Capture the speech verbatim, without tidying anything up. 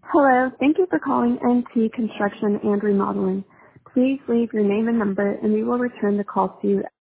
Hello. Thank you for calling N T Construction and Remodeling. Please leave your name and number, and we will return the call to you